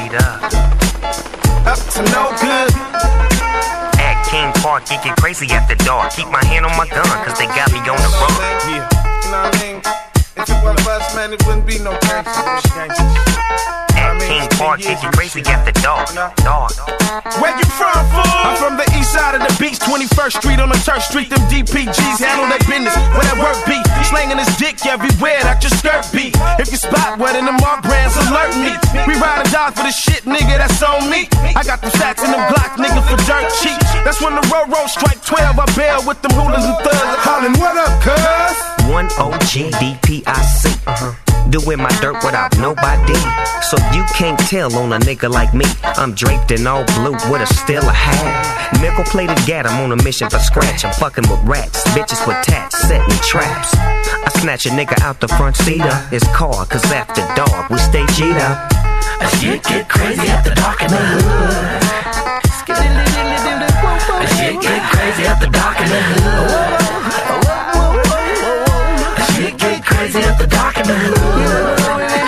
Straight up. Up to no good. At King Park, it get crazy after dark. Keep my hand on my gun, cause they got me on the run. Yeah, you know what I mean? If it wasn't for us, man, it wouldn't be no gangsters. At King Park, it get crazy after dark. Dark. Where you from, fool? I'm from the east side of the beach, 21st Street on the Turf Street. Them DPGs handle that business where that work be. Slanging his dick everywhere that your skirt be. If you spot wet in them our brands, alert me. We ride or die for the shit, nigga, that's on me. I got them sacks and them Glock, nigga, for dirt cheap. That's when the road strike 12. I bail with them hooligans and thugs. Hollin', what up, cuz? One OG DPIC. Doing my dirt without nobody. So you can't tell on a nigga like me. I'm draped in all blue with a still a hat. Nickel plated gat, I'm on a mission for scratch. I'm fucking with rats, bitches with tats, setting traps. I snatch a nigga out the front seat of his car, cause after dark we stay G'd up. Shit get crazy after dark in the hood. Shit get crazy after dark in the hood. Shit get crazy after dark in the hood.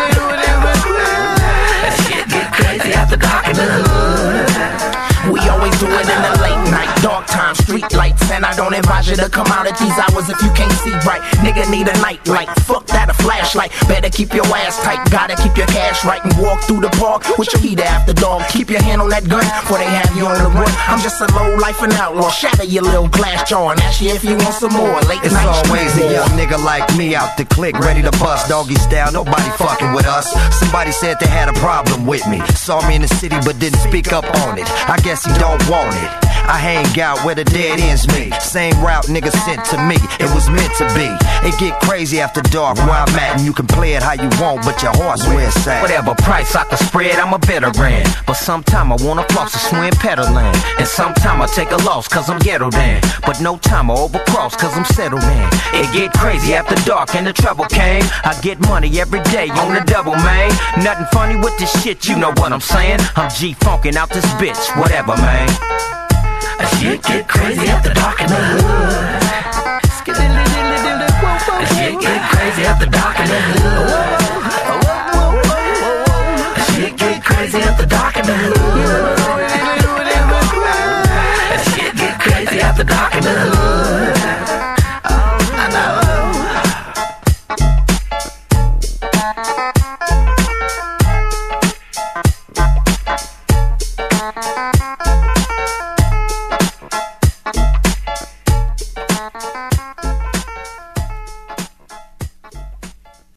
Shit get crazy after dark in the hood. We always do it in the late night, dark time, street lights. And I don't advise you to come out at these hours if you can't see right. Nigga need a night light, fuck that, a flashlight. Better keep your ass tight, gotta keep your cash right. And walk through the park with your heater after dark. Keep your hand on that gun before they have you on the run. I'm just a low life and outlaw, shatter your little glass jaw and ask you if you want some more late it's night. It's always a young nigga like me out the click, ready to bust doggy style, nobody fucking with us. Somebody said they had a problem with me. Saw me in the city but didn't speak up on it. I guess he don't want it. I hang out where the dead ends meet. Same route niggas sent to me, it was meant to be. It get crazy after dark where I'm at, and you can play it how you want, but your heart's where it's at. Whatever price I can spread, I'm a veteran. But sometime I wanna floss a swim peddling. And sometime I take a loss cause I'm ghetto dan. But no time I overcross cause I'm settled in. It get crazy after dark and the trouble came. I get money every day on the double, man. Nothing funny with this shit, you know what I'm saying. I'm G-funkin' out this bitch, whatever, man. Shit get crazy after dark in the hood. Shit get crazy after dark in the hood.